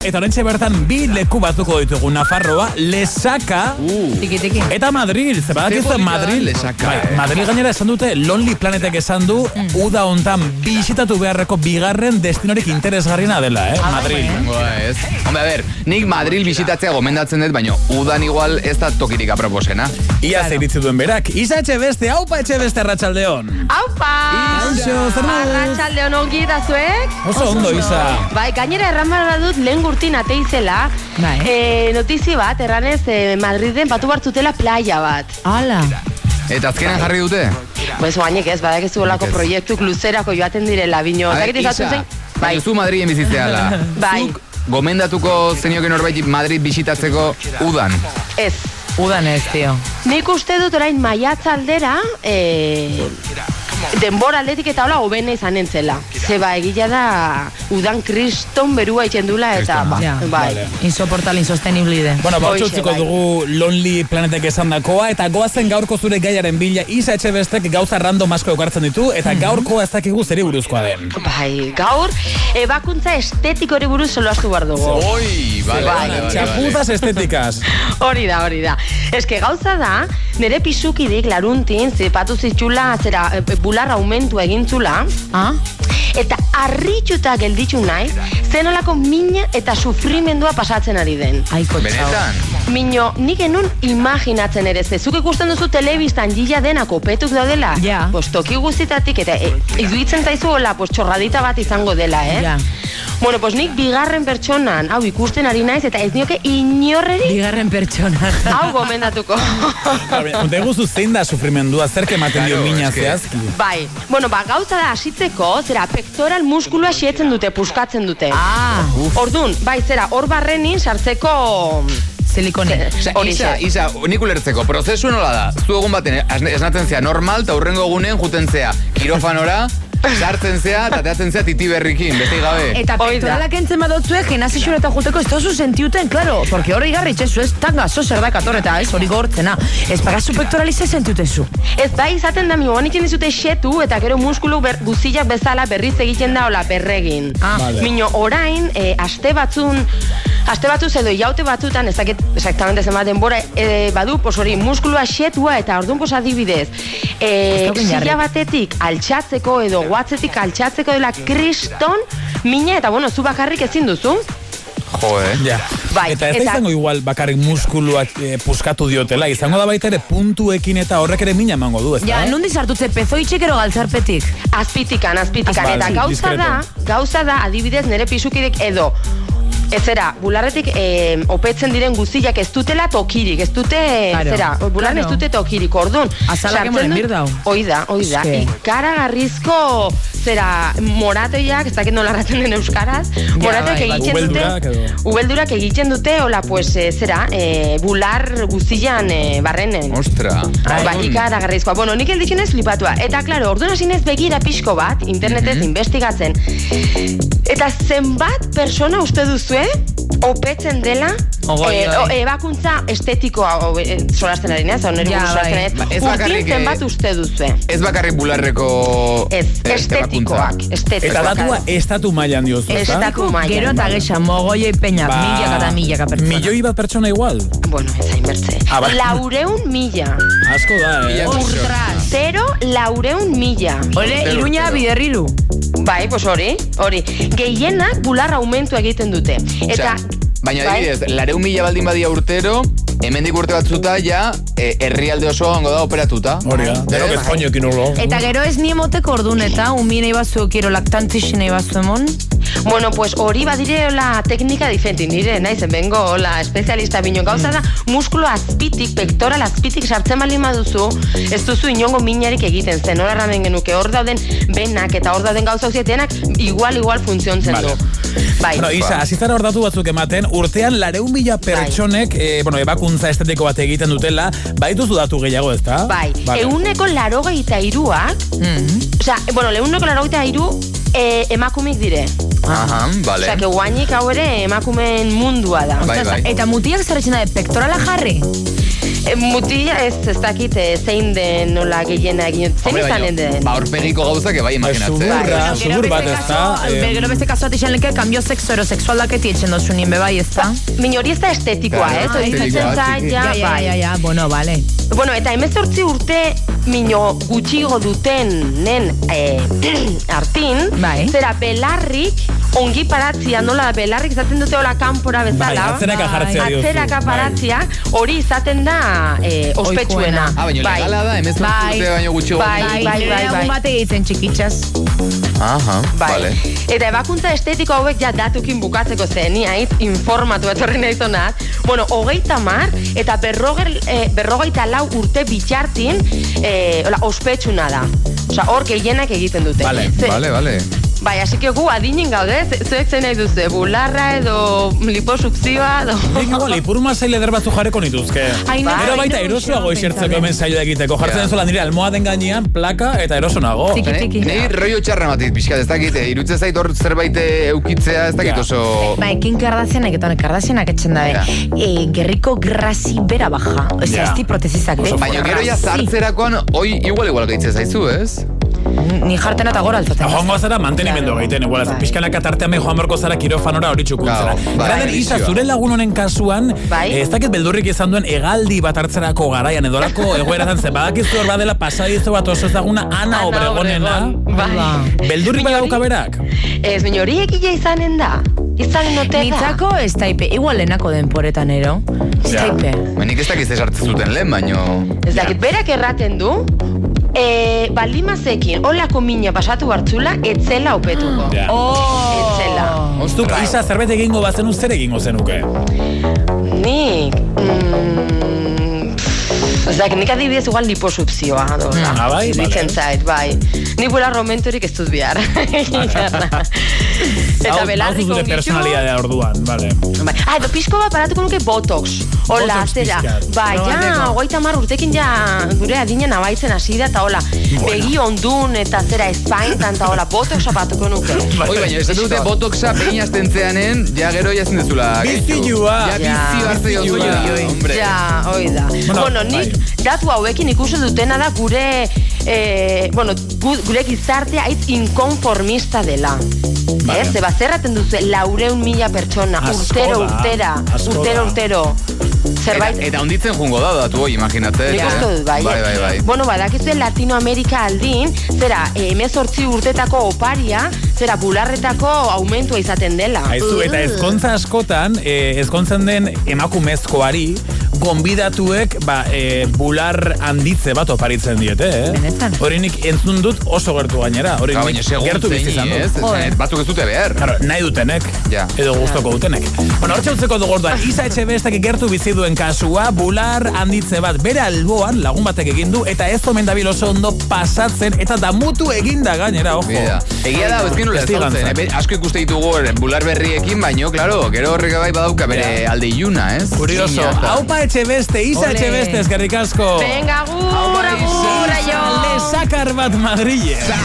Eta horrentxe bertan bi leku batuko ditugu, Nafarroa, Lesaka eta Madrid. Zebadakizu Madrid. Madrid gainera esan dute, Lonely Planetek esan du, uda hontan bisitatu beharreko bigarren destinorik interesgarriena dela, Madrid. Hombre, a ver, nik Madrid bisitatzea gomendatzen dut, baina udan igual ez da tokirik aproposena. Ia zeiritzi duen berak. Isa Etxebeste, aupa Etxebeste, arratsaldeon. Aupa! Arratsaldeon ongi eta zuek? Oso ondo, Isa. Bai, gainera erran dut lehen gurtin ateizela, notizi bat, erranez Madriden batu bartzutela playa bat. Hala. Eta azkenan jarri dute? Pues oainek ez, badak ez zuolako proiektuk luzerako joaten direla, bino. Isa, baina zu Madriden bizitzeala. Bai. Gomendatuko zenioken norbait Madrid bisitatzeko udan? Ez. Udan ez, tio. Nik uste dut orain maiatza aldera, denbora aldetik eta hola hobena izan entzela. Zeba egila da udan kriston berua itxendula eta bai. Insoportal, insostenible de. Bueno, batxutziko dugu Lonely Planetek esan dakoa, eta goazen gaurko zure gaiaren bila. Isa Etxebestek gauza random asko ekartzen ditu, eta gaurkoa ez dakigu zeri buruzkoa den. Bai, gaur ebakuntza estetikori buruz solastu behar dugu. Oi, bale. Txapuzas estetikaz. Hori da. Eske gauza da, nire pisukidik laruntin zipatu zitxula, zera, bular aumentu egintzula, eta harritxuta gelditzu naiz, zenolako mina eta sufrimendua pasatzen ari den. Aiko txau. Benetan? Mino, nik enun imaginatzen ere, zezuk ikusten duzu telebistan gila denak opetuk daudela, pues toki guztitatik, eta iduitzen zaizu hola, pues txorradita bat izango dela, Bueno, pues nik bigarren pertsonan, hau ikusten ari naiz, eta ez nioke inorreri... Bigarren pertsonan. Hau gomendatuko. Onde guzu zein da sufrimendua, zerke ematen dio mina zehazki? Bai, bueno, gauza da hasitzeko, zera, pektoral muskulua xietzen dute, puskatzen dute. Ordun, bai, zera, hor barrenin sartzeko... Silikone. Isa, nik ulertzeko, prozesu nola da? Zu egun baten esnatzen zea normal, eta hurrengo egunen juten zea kirofanora, sartzen zea, eta teatzen zea titi berrikin, beste gabe. Eta pektoralak entzen badotzue, gimnasio eta juteko ez tozu sentiuten, claro, porque hori garri txezu ez, tanga, zer da katorreta, ez, hori gortzena. Ez pagazu pektoralize sentiutezu. Ez bai, izaten da, migoan itzen dizute xetu, eta gero muskulu guztiak bezala berriz egiten da, hola, berregin. Mino, orain, aste batzuz edo jaute batzutan, ez dakit exactamente zenbat denbora badu, pos hori muskulua xetua eta orduan pos adibidez silla batetik altxatzeko edo guatzetik altxatzeko dela kriston mina eta bueno, zu bakarrik ezin duzu. Bai, eta ez izango igual bakarrik muskuluak puskatu diotela, izango da baita ere puntuekin eta horrek ere mina emango du, ez da? Ja, nundi sartutze pezoitxek ero galtzarpetik? Azpitikan, eta gauza da, adibidez nire pisukidek edo ezera, bularretik opetzen diren guztiak ez dutela tokirik, ez dute, bularren ez dute tokirik, orduan. Azalak emoren birdau. Oida. Ikaragarrizko, zera, moratoiak, ez dakit nola ratzen den euskaraz, moratoiak egiten dute, ubeldurak egiten dute, hola, pues, zera, bular guztian barrenen. Ostra. Ikaragarrizkoa. Bueno, nik elditxunez flipatua. Eta, klaro, orduan hasinez begira pixko bat, internetez investigatzen. Eta zenbat persona uste duzue opetzen dela ebakuntza estetikoa solasten ari nez, urtin zenbat uste duzue. Ez bakarrik bularreko estetikoak. Eta datua estatu mailan diozu, ez da? Estatu mailan. Gero eta gexa, mogoioi peina, milaka pertsona. Milioi bat pertsona igual? Bueno, ez hain bertze. 400.000. Asko da, Ostras. 400.000. Ole, Iruña biderriru. Bai, pues hori. Gehienak bular aumentu egiten dute. Eta... Baina adibidez, 400.000 baldin badia urtero, hemendik urte batzuta ja herrialde oso hango da operatuta. Hori da, dero bezpoñoekin urlo. Eta gero ez niemoteko ordun eta umi nahi bazu kiro laktantixi nahi bazu emon? Bueno, pues hori badire la teknika diferente, nire naizen bengo la espezialista bino gauza da, muskulu azpitik, pektoral azpitik sartzen baldin baduzu, ez duzu inongo minarik egiten zen, hor arramen genuke, hor dauden benak eta hor dauden gauza uzietenak, igual funtziontzen du. Bai. Bueno, Isa, azizara hor datu batzuk ematen, urtean 400.000 pertsonek, ebakuntza estetiko bat egiten dutela, baituzu datu gehiago, ez da? Bai, 183ak, osea, bueno, 183 emakumik dire. Aha, vale. Osea, que guainik hau ere emakumeen mundua da. Bai. Eta mutiak zerretxena de pektorala jarri? Mutila ez dakit zein den nola gehiena egin. Zein izanen den? Ba, horpegiko gauzak eba imaginatzen. Subur bat ez da. Gero beste kasu bat izan leke, kambio sexo erosexual daketi etxen dozu nien bebai, ez da? Hori ez da estetikoa, Ja, bueno, vale. Bueno, eta 18 urte mino gutxigo dutenen artin, zera belarrik ongi paratzia, nola belarrik izaten dute hola kanpora bezala. Atzeraka jartzea diozu. Atzeraka paratzia, hori izaten da ospetsuena. Baina legala da, 18 urte baino gutxigo. Bai. Bate egiten txikitxaz. Aha, vale. Eta ebakuntza estetiko hauek ja datukin bukatzeko zeniait, informatu etorri nahi zonat. Bueno, 30 eta 54 urte bitxartin ospetsuna da. Osa, hor gehienak egiten dute. Vale. Bai, así que gu adinen gaude, zuek zen nahi duze, bularra edo liposukzioa edo... Nik igual, ipurma zail eder batzu jarreko nituzke. Gero baita erosoago isertzeko hemen zailo egiteko. Jartzen zola nire almohaden gainean, plaka eta erosonago. Tiki. Nei rollo txarra matit, pixkat, ez dakit, irutze zait hor zerbait eukitzea, ez dakit oso... Kim Kardashianek eta Kardashianek etxen dabe. Gerriko grasi bera baja. Osea, ez di protezizak. Baina gero ja zartzerakoan, hoi igual gaitzea zaizu, ez? Ni jarten eta gora altzaten. Joango zara mantenimendu egiten, igual. Pixkanak atartean joan berko zara kirofanora hori txukuntzera. Grader, Isa, zure lagun honen kasuan, ez dakit beldurrik izan duen egaldi bat hartzerako garaian edorako egoeratan zen. Badakizu hor badela pasadizo bat oso ezaguna Ana Obregonena. Beldurrik badauka berak? Ez, baina hori egia izanen da. Izanen note da. Nitzako ez taipe, igual lehenako denporetan ero. Ez taipe. Nik ez dakit zesartzen zuten lehen, baino... Ez dakit, berak erraten du, baldimazekin olako mina pasatu hartzula etzela opetuko. Etzela. Oztuk, Isa, zerbait egingo bazenu, zer egingo zenuke? Nik... nik adibidez igual liposukzioa. Bai? Zitzen bai. Nik bula romentorik ez dut bihar. Eta belarriko zure personalidadea orduan, bale. Edo pixko bat paratuko nuke botox. Hola, zera. Bai, ja, 30 urtekin ja gure adinen abaitzen hasi da, eta hola, begi ondun eta zera espaintan, eta hola, botoxa patuko nuke. Oi, baina, ez dute botoxa begin astentzeanen, ja gero jazen dezula. Bizilua. Ja, bizio hartze jozula, hombre. Ja, oi da. Bueno, nik datu hauekin ikusi dutena da gure gizartea aiz inkonformista dela. Ez, zeba zerraten duzu 400.000 pertsona, urtero. Zerbait... Eta onditzen jungo da datu hoi, imaginate. Nik uste dut, bai. Bueno, badakizue Latinoamerika aldin, zera, 18 urtetako oparia, zera, bularretako aumentua izaten dela. Aizu, eta ezkontza askotan, ezkontzen den emakumezkoari, gonbidatuek bular handitze bat oparitzen diete, Benetan. Hori nik entzun dut oso gertu gainera. Hori nik gertu bizizan dut. Batzuk ez dute behar. Claro, nahi dutenek, edo gustoko dutenek. Bueno, hor txautzeko dugorduan, Isa Etxebestak gertu bizi duen kasua, bular handitze bat bere alboan lagun batek egin du, eta ez omen dabil oso ondo pasatzen, eta damutu eginda gainera, ojo. Egia da, ezkin nula ezautzen. Asko ikuste ditugu bular berriekin, baino, klaro, gero horrek bai badauka bere alde iluna, ez? Kurioso, haupa Etxebeste, Isa Etxebeste, eskerrik asko. Venga, agur, aio. Lesakar bat Madrile.